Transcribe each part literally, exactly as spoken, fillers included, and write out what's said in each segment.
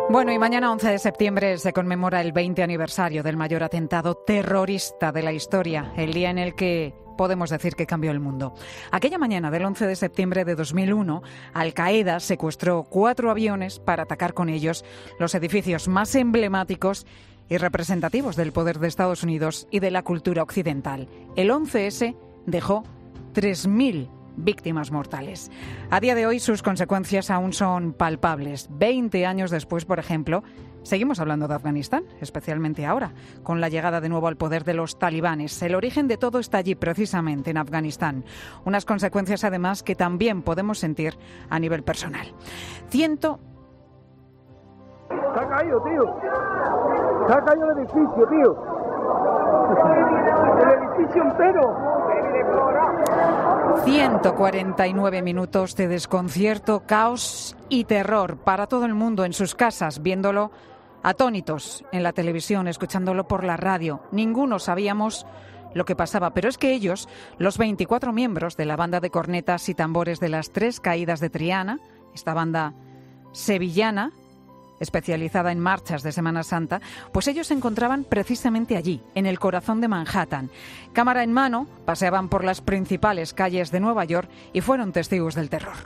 Bueno, y mañana once de septiembre se conmemora el veinte aniversario del mayor atentado terrorista de la historia, el día en el que podemos decir que cambió el mundo. Aquella mañana del once de septiembre de dos mil uno, Al-Qaeda secuestró cuatro aviones para atacar con ellos los edificios más emblemáticos y representativos del poder de Estados Unidos y de la cultura occidental. El once ese dejó tres mil víctimas mortales. A día de hoy sus consecuencias aún son palpables. Veinte años después, por ejemplo, seguimos hablando de Afganistán, especialmente ahora, con la llegada de nuevo al poder de los talibanes. El origen de todo está allí, precisamente, en Afganistán. Unas consecuencias, además, que también podemos sentir a nivel personal. Ciento... Se ha caído, tío. Se ha caído el edificio, tío. El edificio entero. ciento cuarenta y nueve minutos de desconcierto, caos y terror para todo el mundo en sus casas, viéndolo atónitos en la televisión, escuchándolo por la radio. Ninguno sabíamos lo que pasaba, pero es que ellos, los veinticuatro miembros de la banda de cornetas y tambores de las Tres Caídas de Triana, esta banda sevillana, especializada en marchas de Semana Santa, pues ellos se encontraban precisamente allí, en el corazón de Manhattan. Cámara en mano, paseaban por las principales calles de Nueva York y fueron testigos del terror.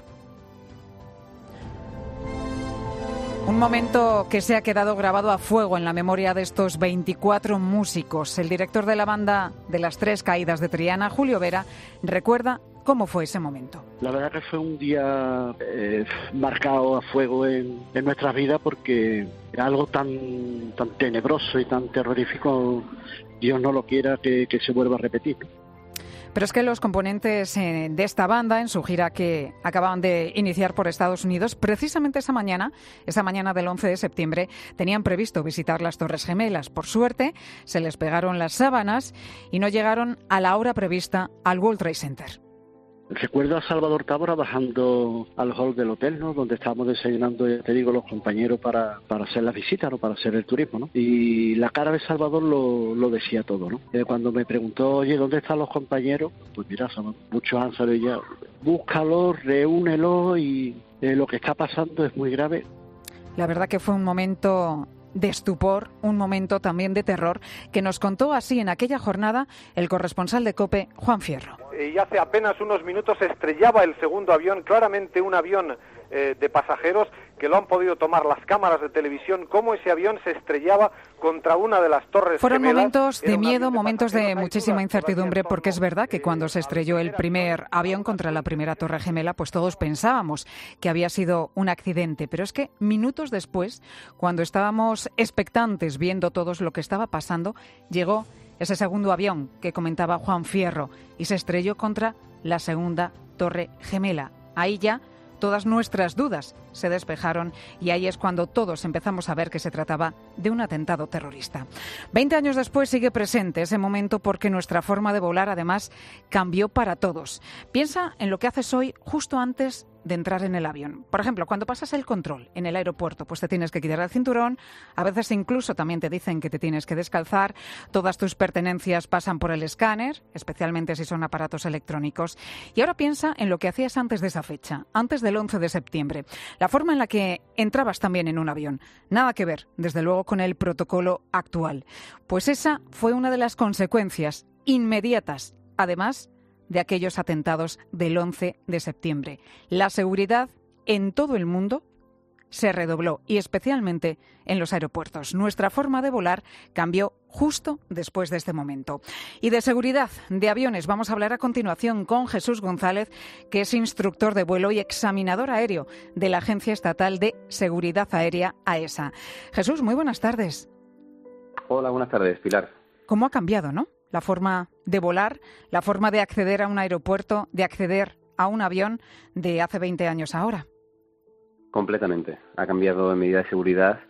Un momento que se ha quedado grabado a fuego en la memoria de estos veinticuatro músicos. El director de la banda de las Tres Caídas de Triana, Julio Vera, recuerda cómo fue ese momento. La verdad que fue un día eh, marcado a fuego en, en nuestras vidas, porque era algo tan, tan tenebroso y tan terrorífico, Dios no lo quiera que, que se vuelva a repetir. Pero es que los componentes eh, de esta banda, en su gira que acababan de iniciar por Estados Unidos, precisamente esa mañana, esa mañana del once de septiembre, tenían previsto visitar las Torres Gemelas. Por suerte, se les pegaron las sábanas y no llegaron a la hora prevista al World Trade Center. Recuerdo a Salvador Tábora bajando al hall del hotel, ¿no?, donde estábamos desayunando, ya te digo, los compañeros para, para hacer las visitas, ¿no?, para hacer el turismo, ¿no? Y la cara de Salvador lo, lo decía todo, ¿no? Eh, cuando me preguntó, oye, ¿dónde están los compañeros? Pues mira, son muchos han salido ya. Búscalos, reúnelos y eh, lo que está pasando es muy grave. La verdad que fue un momento de estupor, un momento también de terror, que nos contó así en aquella jornada el corresponsal de COPE, Juan Fierro. Y hace apenas unos minutos se estrellaba el segundo avión, claramente un avión eh, de pasajeros, que lo han podido tomar las cámaras de televisión, cómo ese avión se estrellaba contra una de las torres Fueron gemelas. Momentos de miedo, de momentos de muchísima dudas, incertidumbre, porque es verdad que cuando se estrelló el primer avión contra la primera torre gemela, pues todos pensábamos que había sido un accidente. Pero es que minutos después, cuando estábamos expectantes viendo todos lo que estaba pasando, llegó ese segundo avión que comentaba Juan Fierro y se estrelló contra la segunda torre gemela. Ahí ya todas nuestras dudas se despejaron y ahí es cuando todos empezamos a ver que se trataba de un atentado terrorista. Veinte años después sigue presente ese momento, porque nuestra forma de volar además cambió para todos. Piensa en lo que haces hoy justo antes de entrar en el avión. Por ejemplo, cuando pasas el control en el aeropuerto, pues te tienes que quitar el cinturón, a veces incluso también te dicen que te tienes que descalzar, todas tus pertenencias pasan por el escáner, especialmente si son aparatos electrónicos. Y ahora piensa en lo que hacías antes de esa fecha, antes del once de septiembre. La forma en la que entrabas también en un avión. Nada que ver, desde luego, con el protocolo actual. Pues esa fue una de las consecuencias inmediatas, además de aquellos atentados del once de septiembre. La seguridad en todo el mundo se redobló, y especialmente en los aeropuertos. Nuestra forma de volar cambió justo después de este momento. Y de seguridad de aviones vamos a hablar a continuación con Jesús González, que es instructor de vuelo y examinador aéreo de la Agencia Estatal de Seguridad Aérea, AESA. Jesús, muy buenas tardes. Hola, buenas tardes, Pilar. ¿Cómo ha cambiado, no?, la forma de volar, la forma de acceder a un aeropuerto, de acceder a un avión de hace veinte años ahora? Completamente. Ha cambiado en medida de seguridad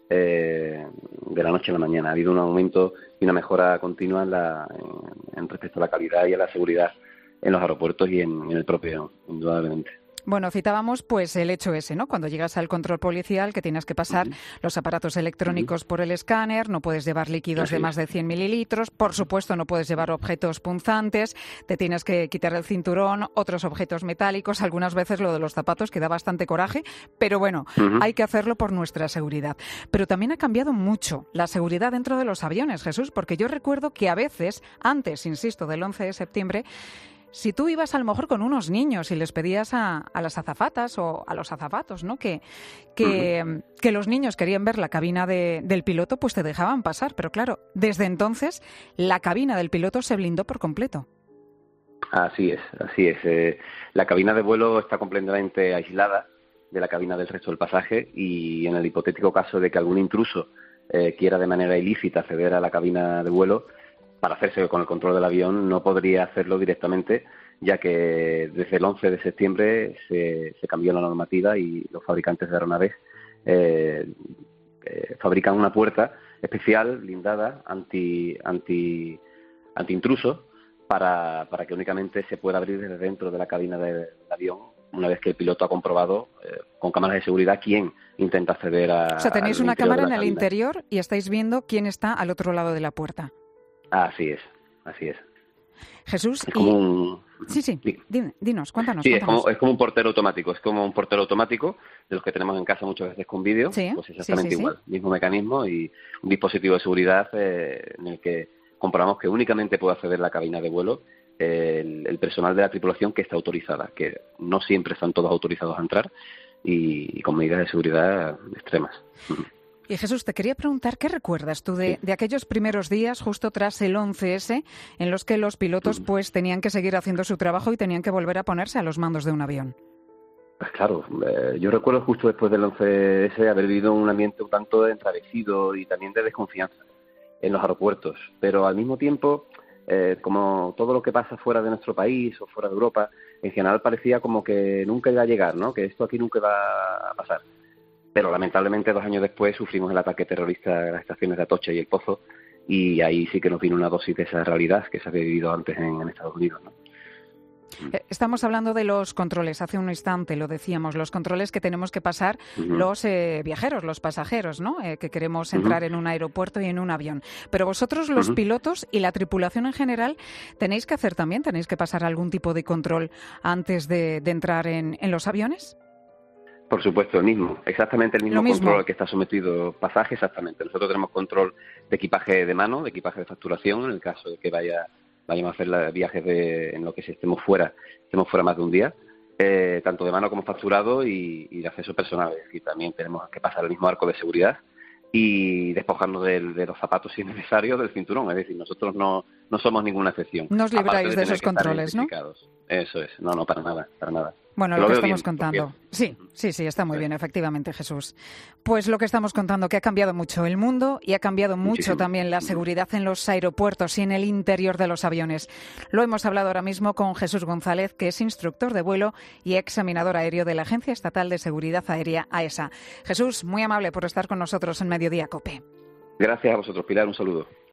eh, de la noche a la mañana. Ha habido un aumento y una mejora continua en, la, en, en respecto a la calidad y a la seguridad en los aeropuertos y en, en el propio, indudablemente. Bueno, citábamos pues el hecho ese, ¿no? Cuando llegas al control policial que tienes que pasar uh-huh. los aparatos electrónicos uh-huh. por el escáner, no puedes llevar líquidos Así de más de cien mililitros, por supuesto no puedes llevar objetos punzantes, te tienes que quitar el cinturón, otros objetos metálicos, algunas veces lo de los zapatos que da bastante coraje, pero bueno, uh-huh. hay que hacerlo por nuestra seguridad. Pero también ha cambiado mucho la seguridad dentro de los aviones, Jesús, porque yo recuerdo que a veces, antes, insisto, del once de septiembre, si tú ibas a lo mejor con unos niños y les pedías a, a las azafatas o a los azafatos, ¿no? que, que, uh-huh. que los niños querían ver la cabina de, del piloto, pues te dejaban pasar. Pero claro, desde entonces la cabina del piloto se blindó por completo. Así es, así es. Eh, la cabina de vuelo está completamente aislada de la cabina del resto del pasaje y en el hipotético caso de que algún intruso eh, quiera de manera ilícita acceder a la cabina de vuelo, para hacerse con el control del avión no podría hacerlo directamente, ya que desde el once de septiembre se, se cambió la normativa y los fabricantes de aeronaves eh, eh, fabrican una puerta especial, blindada, anti anti anti intruso, para, para que únicamente se pueda abrir desde dentro de la cabina del avión una vez que el piloto ha comprobado eh, con cámaras de seguridad quién intenta acceder a... O sea, tenéis una cámara en el interior y estáis viendo quién está al otro lado de la puerta. Así es, así es. Jesús, es como y... un... Sí, sí, Dime, dinos, cuéntanos. Sí, cuéntanos. Es, como, es como un portero automático, es como un portero automático de los que tenemos en casa muchas veces con vídeo, sí, pues exactamente sí, sí, igual, sí. mismo mecanismo y un dispositivo de seguridad eh, en el que comprobamos que únicamente puede acceder a la cabina de vuelo eh, el, el personal de la tripulación que está autorizada, que no siempre están todos autorizados a entrar y, y con medidas de seguridad extremas. Y Jesús, te quería preguntar, ¿qué recuerdas tú de, de aquellos primeros días justo tras el once ese en los que los pilotos pues tenían que seguir haciendo su trabajo y tenían que volver a ponerse a los mandos de un avión? Pues claro, eh, yo recuerdo justo después del once ese haber vivido un ambiente un tanto entravecido y también de desconfianza en los aeropuertos, pero al mismo tiempo, eh, como todo lo que pasa fuera de nuestro país o fuera de Europa, en general parecía como que nunca iba a llegar, ¿no? Que esto aquí nunca va a pasar. Pero lamentablemente dos años después sufrimos el ataque terrorista de las estaciones de Atocha y El Pozo y ahí sí que nos vino una dosis de esa realidad que se había vivido antes en, en Estados Unidos, ¿no? Estamos hablando de los controles, hace un instante lo decíamos, los controles que tenemos que pasar uh-huh. los eh, viajeros, los pasajeros, ¿no? Eh, que queremos entrar uh-huh. en un aeropuerto y en un avión. Pero vosotros, los uh-huh. pilotos y la tripulación en general, tenéis que hacer también, tenéis que pasar algún tipo de control antes de, de entrar en, en los aviones. Por supuesto, el mismo, exactamente el mismo, mismo control al que está sometido pasaje, exactamente. Nosotros tenemos control de equipaje de mano, de equipaje de facturación, en el caso de que vaya vayamos a hacer la, viajes de, en lo que si estemos fuera, estemos fuera más de un día, eh, tanto de mano como facturado y, y de acceso personal. Es decir, también tenemos que pasar el mismo arco de seguridad y despojarnos de, de los zapatos si es necesario, del cinturón. Es decir, nosotros no, no somos ninguna excepción. No os libráis de, de esos controles, ¿no? Eso es, no, no, para nada, para nada. Bueno, lo, lo que estamos bien, contando. Porque... Sí, sí, sí, está muy sí. bien, efectivamente, Jesús. Pues lo que estamos contando, que ha cambiado mucho el mundo y ha cambiado mucho Muchísimo. también la seguridad en los aeropuertos y en el interior de los aviones. Lo hemos hablado ahora mismo con Jesús González, que es instructor de vuelo y examinador aéreo de la Agencia Estatal de Seguridad Aérea, AESA. Jesús, muy amable por estar con nosotros en Mediodía COPE. Gracias a vosotros, Pilar, un saludo.